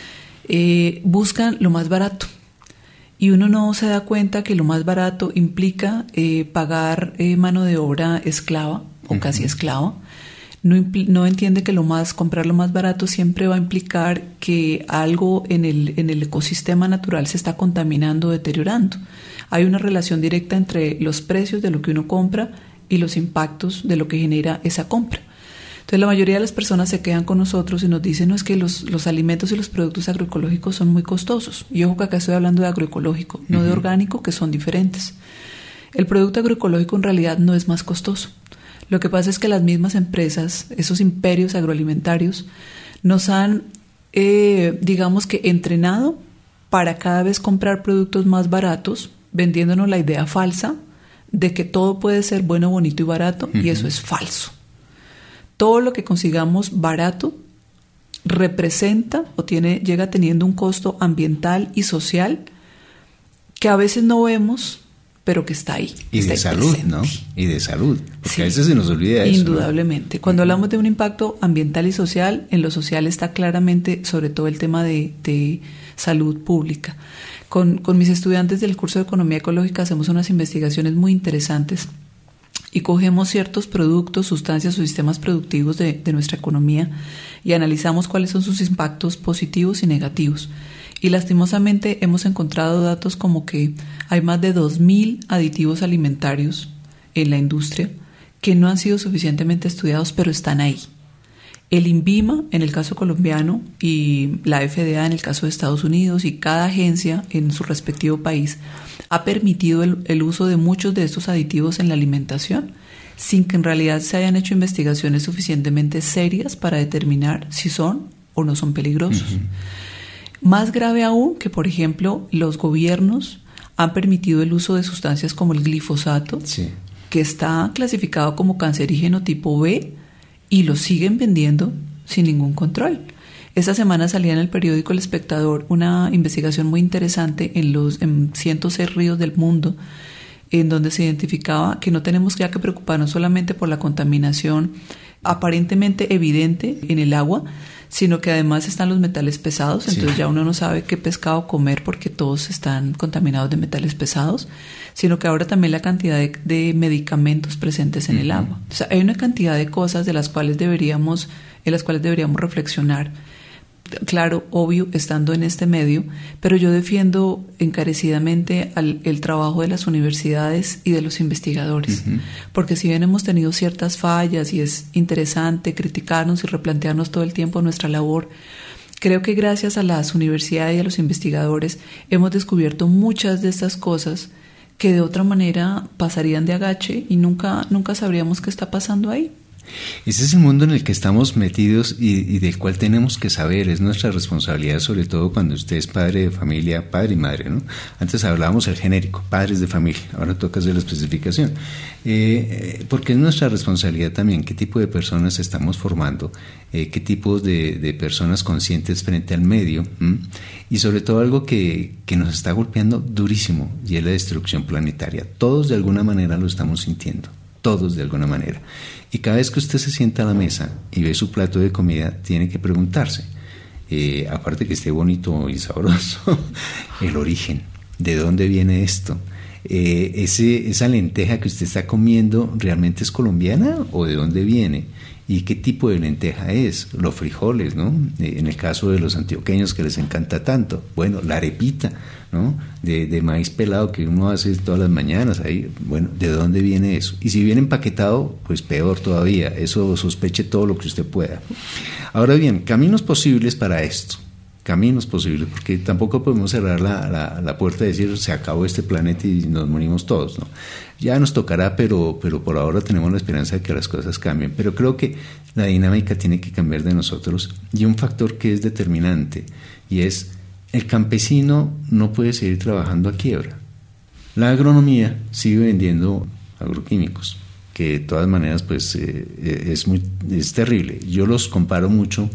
Eh, buscan lo más barato. Y uno no se da cuenta que lo más barato implica eh, pagar eh, mano de obra esclava o uh-huh. casi esclava. No, impl- no entiende que lo más, comprar lo más barato siempre va a implicar que algo en el, en el ecosistema natural se está contaminando, deteriorando. Hay una relación directa entre los precios de lo que uno compra y los impactos de lo que genera esa compra. Entonces la mayoría de las personas se quedan con nosotros y nos dicen, no, es que los, los alimentos y los productos agroecológicos son muy costosos. Y ojo que acá estoy hablando de agroecológico, no uh-huh. de orgánico, que son diferentes. El producto agroecológico en realidad no es más costoso. Lo que pasa es que las mismas empresas, esos imperios agroalimentarios, nos han, eh, digamos que, entrenado para cada vez comprar productos más baratos, vendiéndonos la idea falsa de que todo puede ser bueno, bonito y barato, uh-huh. y eso es falso. Todo lo que consigamos barato representa o tiene, llega teniendo un costo ambiental y social que a veces no vemos, pero que está ahí. Y está de ahí salud, presente. ¿no? Y de salud, porque Sí, a veces se nos olvida eso. Indudablemente. ¿No? Cuando uh-huh. hablamos de un impacto ambiental y social, en lo social está claramente sobre todo el tema de, de salud pública. Con, con mis estudiantes del curso de Economía Ecológica hacemos unas investigaciones muy interesantes y cogemos ciertos productos, sustancias o sistemas productivos de, de nuestra economía y analizamos cuáles son sus impactos positivos y negativos. Y lastimosamente hemos encontrado datos como que hay más de dos mil aditivos alimentarios en la industria que no han sido suficientemente estudiados, pero están ahí. El INVIMA, en el caso colombiano, y la F D A en el caso de Estados Unidos, y cada agencia en su respectivo país, ha permitido el, el uso de muchos de estos aditivos en la alimentación, sin que en realidad se hayan hecho investigaciones suficientemente serias para determinar si son o no son peligrosos. Uh-huh. Más grave aún que, por ejemplo, los gobiernos han permitido el uso de sustancias como el glifosato, sí. que está clasificado como cancerígeno tipo B, y lo siguen vendiendo sin ningún control. Esta semana salía en el periódico El Espectador una investigación muy interesante en los en ciento seis ríos del mundo, en donde se identificaba que no tenemos ya que preocuparnos solamente por la contaminación aparentemente evidente en el agua, sino que además están los metales pesados, entonces sí. ya uno no sabe qué pescado comer porque todos están contaminados de metales pesados, sino que ahora también la cantidad de, de medicamentos presentes en uh-huh. el agua. O sea, hay una cantidad de cosas de las cuales deberíamos, en las cuales deberíamos reflexionar. Claro, obvio, estando en este medio, pero yo defiendo encarecidamente al, el trabajo de las universidades y de los investigadores, uh-huh. porque si bien hemos tenido ciertas fallas y es interesante criticarnos y replantearnos todo el tiempo nuestra labor, creo que gracias a las universidades y a los investigadores hemos descubierto muchas de estas cosas que de otra manera pasarían de agache y nunca, nunca sabríamos qué está pasando ahí. Ese es el mundo en el que estamos metidos y, y del cual tenemos que saber, es nuestra responsabilidad, sobre todo cuando usted es padre de familia, padre y madre, ¿no? Antes hablábamos el genérico, padres de familia, ahora toca hacer la especificación, eh, porque es nuestra responsabilidad también qué tipo de personas estamos formando, eh, qué tipos de, de personas conscientes frente al medio, ¿m? Y sobre todo algo que, que nos está golpeando durísimo, y es la destrucción planetaria. Todos de alguna manera lo estamos sintiendo, todos de alguna manera. Y cada vez que usted se sienta a la mesa y ve su plato de comida, tiene que preguntarse, eh, aparte que esté bonito y sabroso, el origen, ¿de dónde viene esto? Eh, ese, ¿Esa lenteja que usted está comiendo realmente es colombiana o de dónde viene? ¿Y qué tipo de lenteja es? Los frijoles, ¿no? Eh, en el caso de los antioqueños que les encanta tanto, bueno, la arepita, ¿no? De, de maíz pelado que uno hace todas las mañanas, ahí, bueno, ¿de dónde viene eso? Y si viene empaquetado, pues peor todavía, eso sospeche todo lo que usted pueda. Ahora bien, caminos posibles para esto, caminos posibles, porque tampoco podemos cerrar la, la, la puerta y decir se acabó este planeta y nos morimos todos, ¿no? Ya nos tocará, pero, pero por ahora tenemos la esperanza de que las cosas cambien, pero creo que la dinámica tiene que cambiar de nosotros, y un factor que es determinante, y es el campesino no puede seguir trabajando a quiebra. La agronomía sigue vendiendo agroquímicos, que de todas maneras pues eh, es, muy, es terrible. Yo los comparo mucho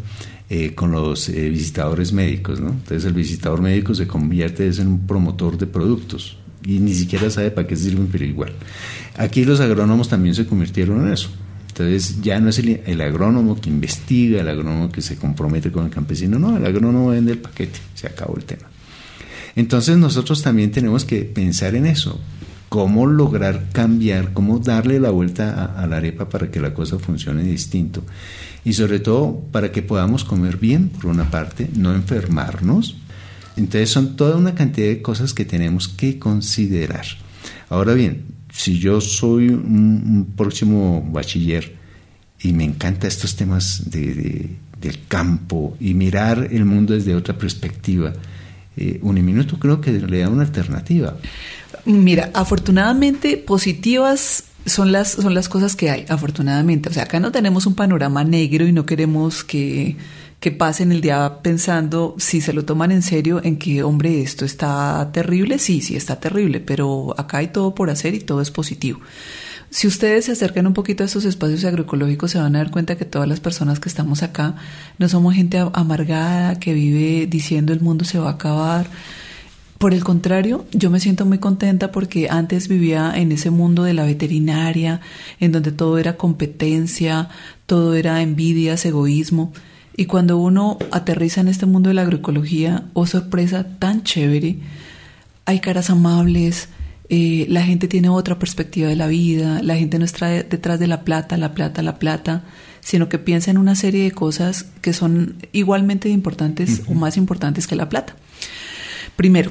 eh, con los eh, visitadores médicos, ¿no? Entonces el visitador médico se convierte en un promotor de productos y ni siquiera sabe para qué sirven, pero igual. Aquí los agrónomos también se convirtieron en eso. Entonces ya no es el, el agrónomo que investiga, el agrónomo que se compromete con el campesino, no, el agrónomo vende el paquete, se acabó el tema. Entonces nosotros también tenemos que pensar en eso, cómo lograr cambiar, cómo darle la vuelta a, a la arepa para que la cosa funcione distinto y sobre todo para que podamos comer bien, por una parte, no enfermarnos. Entonces son toda una cantidad de cosas que tenemos que considerar. Ahora bien, si yo soy un, un próximo bachiller y me encantan estos temas de, de, del campo y mirar el mundo desde otra perspectiva, eh, Uniminuto creo que le da una alternativa. Mira, afortunadamente positivas son las, son las cosas que hay, afortunadamente. O sea, acá no tenemos un panorama negro y no queremos que, que pasen el día pensando, si se lo toman en serio, en que, hombre, esto está terrible. Sí, sí está terrible, pero acá hay todo por hacer y todo es positivo. Si ustedes se acercan un poquito a estos espacios agroecológicos, se van a dar cuenta que todas las personas que estamos acá no somos gente amargada que vive diciendo el mundo se va a acabar. Por el contrario, yo me siento muy contenta porque antes vivía en ese mundo de la veterinaria, en donde todo era competencia, todo era envidias, egoísmo. Y cuando uno aterriza en este mundo de la agroecología, oh sorpresa tan chévere, hay caras amables, eh, la gente tiene otra perspectiva de la vida, la gente no está detrás de la plata, la plata, la plata, sino que piensa en una serie de cosas que son igualmente importantes uh-huh. o más importantes que la plata. Primero,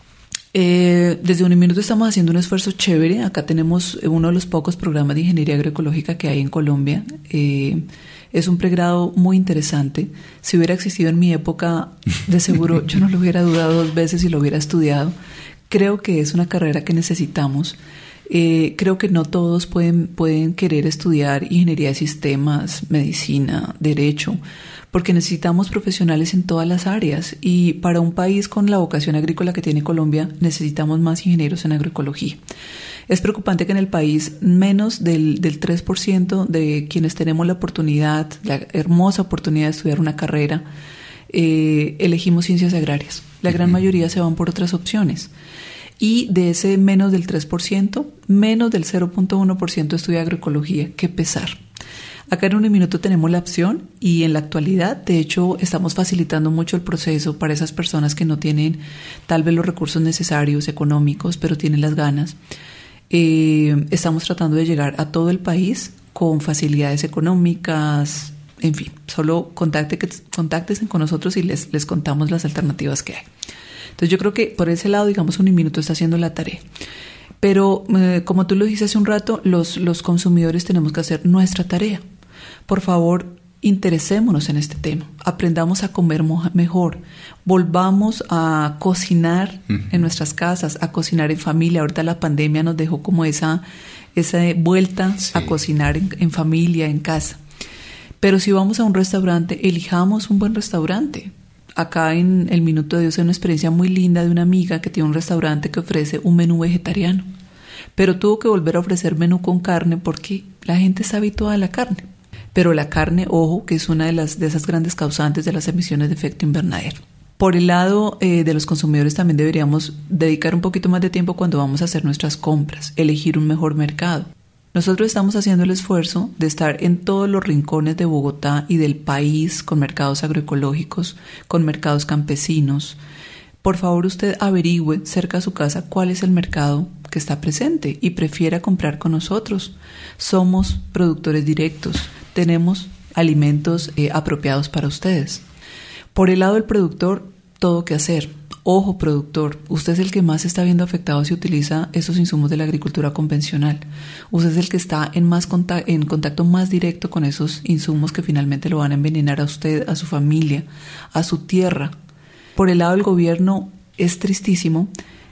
eh, desde Uniminuto estamos haciendo un esfuerzo chévere. Acá tenemos uno de los pocos programas de ingeniería agroecológica que hay en Colombia. Eh, es un pregrado muy interesante. Si hubiera existido en mi época, de seguro yo no lo hubiera dudado dos veces y lo hubiera estudiado. Creo que es una carrera que necesitamos. Eh, creo que no todos pueden, pueden querer estudiar ingeniería de sistemas, medicina, derecho, porque necesitamos profesionales en todas las áreas y para un país con la vocación agrícola que tiene Colombia necesitamos más ingenieros en agroecología. Es preocupante que en el país menos del, del tres por ciento de quienes tenemos la oportunidad, la hermosa oportunidad de estudiar una carrera, eh, elegimos ciencias agrarias. La gran mayoría se van por otras opciones. Y de ese menos del tres por ciento, menos del cero punto uno por ciento estudia agroecología. ¡Qué pesar! Acá en Uniminuto tenemos la opción y en la actualidad, de hecho, estamos facilitando mucho el proceso para esas personas que no tienen tal vez los recursos necesarios económicos, pero tienen las ganas. Eh, estamos tratando de llegar a todo el país con facilidades económicas, en fin, solo contacte, contáctense con nosotros y les, les contamos las alternativas que hay. Entonces yo creo que por ese lado, digamos, Uniminuto está haciendo la tarea. Pero eh, como tú lo dijiste hace un rato, los, los consumidores tenemos que hacer nuestra tarea. Por favor, interesémonos en este tema, aprendamos a comer mejor, volvamos a cocinar uh-huh. en nuestras casas, a cocinar en familia. Ahorita la pandemia nos dejó como esa, esa vuelta sí. a cocinar en, en familia, en casa. Pero si vamos a un restaurante, elijamos un buen restaurante. Acá en el Minuto de Dios hay una experiencia muy linda de una amiga que tiene un restaurante que ofrece un menú vegetariano, pero tuvo que volver a ofrecer menú con carne porque la gente está habituada a la carne. Pero la carne, ojo, que es una de las de esas grandes causantes de las emisiones de efecto invernadero. Por el lado eh, de los consumidores también deberíamos dedicar un poquito más de tiempo cuando vamos a hacer nuestras compras, elegir un mejor mercado. Nosotros estamos haciendo el esfuerzo de estar en todos los rincones de Bogotá y del país con mercados agroecológicos, con mercados campesinos. Por favor, usted averigüe cerca de su casa cuál es el mercado que está presente y prefiera comprar con nosotros. Somos productores directos, tenemos alimentos eh, apropiados para ustedes. Por el lado del productor, todo que hacer. Ojo, productor, usted es el que más se está viendo afectado si utiliza esos insumos de la agricultura convencional. Usted es el que está en, más conta- en contacto más directo con esos insumos que finalmente lo van a envenenar a usted, a su familia, a su tierra. Por el lado del gobierno, es tristísimo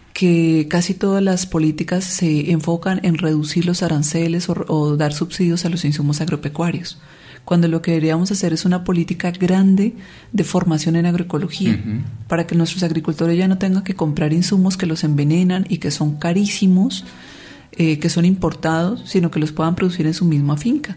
que casi todas las políticas se enfocan en reducir los aranceles o, o dar subsidios a los insumos agropecuarios, cuando lo que deberíamos hacer es una política grande de formación en agroecología, uh-huh. para que nuestros agricultores ya no tengan que comprar insumos que los envenenan y que son carísimos, eh, que son importados, sino que los puedan producir en su misma finca.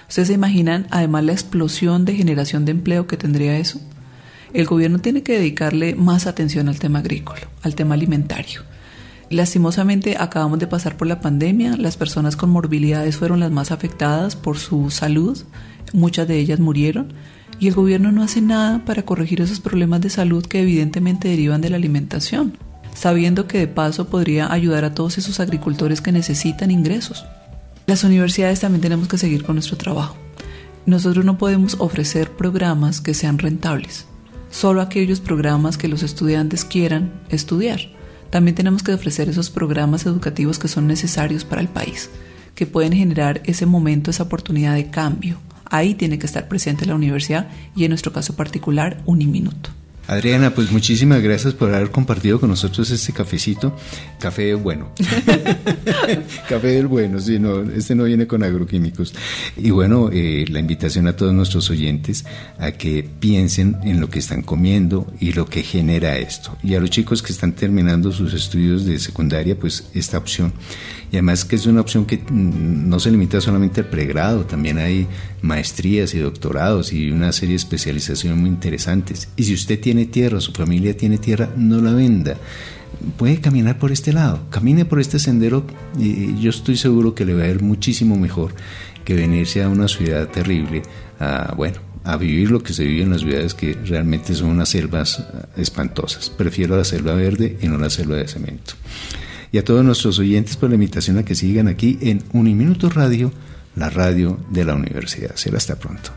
¿Ustedes se imaginan además la explosión de generación de empleo que tendría eso? El gobierno tiene que dedicarle más atención al tema agrícola, al tema alimentario. Lastimosamente acabamos de pasar por la pandemia, las personas con morbilidades fueron las más afectadas por su salud, muchas de ellas murieron y el gobierno no hace nada para corregir esos problemas de salud que evidentemente derivan de la alimentación, sabiendo que de paso podría ayudar a todos esos agricultores que necesitan ingresos. Las universidades también tenemos que seguir con nuestro trabajo. Nosotros no podemos ofrecer programas que sean rentables, solo aquellos programas que los estudiantes quieran estudiar. También tenemos que ofrecer esos programas educativos que son necesarios para el país, que pueden generar ese momento, esa oportunidad de cambio. Ahí tiene que estar presente la universidad y en nuestro caso particular, Uniminuto. Adriana, pues muchísimas gracias por haber compartido con nosotros este cafecito. Café bueno. Café del bueno, sí, no, este no viene con agroquímicos. Y bueno, eh, la invitación a todos nuestros oyentes a que piensen en lo que están comiendo y lo que genera esto. Y a los chicos que están terminando sus estudios de secundaria, pues esta opción. Y además que es una opción que no se limita solamente al pregrado, también hay maestrías y doctorados y una serie de especializaciones muy interesantes. Y si usted tiene tierra, su familia tiene tierra, no la venda. Puede caminar por este lado, camine por este sendero y yo estoy seguro que le va a ir muchísimo mejor que venirse a una ciudad terrible, a, bueno, a vivir lo que se vive en las ciudades que realmente son unas selvas espantosas. Prefiero la selva verde y no la selva de cemento. Y a todos nuestros oyentes, por la invitación a que sigan aquí en Uniminuto Radio, la radio de la universidad. Será hasta pronto.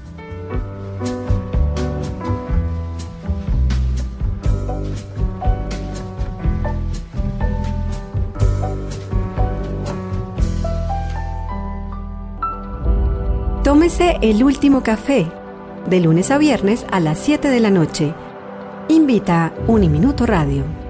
Tómese el último café, de lunes a viernes a las siete de la noche. Invita Uniminuto Radio.